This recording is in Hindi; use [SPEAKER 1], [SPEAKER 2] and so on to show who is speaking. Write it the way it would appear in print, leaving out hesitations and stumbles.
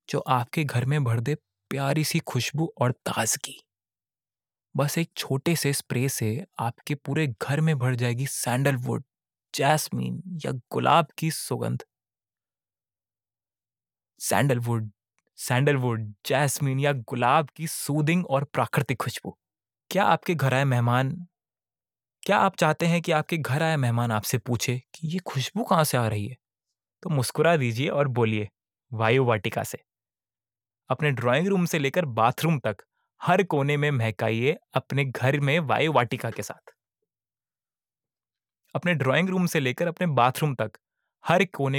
[SPEAKER 1] जो आपके घर में भर दे प्यारी सी खुशबू और ताजगी। बस एक छोटे से स्प्रे से आपके पूरे घर में भर जाएगी सैंडलवुड, जैस्मीन या गुलाब की सुगंध। सैंडलवुड, सैंडलवुड, जैस्मीन या गुलाब की सूदिंग और प्राकृतिक खुशबू। क्या आपके घर आए मेहमान क्या आप चाहते हैं कि आपके घर आए मेहमान आपसे पूछे कि ये खुशबू कहाँ से आ रही है? तो मुस्कुरा दीजिए और बोलिए, वायु वाटिका से। अपने ड्राइंग रूम से लेकर बाथरूम तक हर कोने में महकाइए अपने घर में वायु वाटिका के साथ। अपने ड्राइंग रूम से लेकर अपने बाथरूम तक हर कोने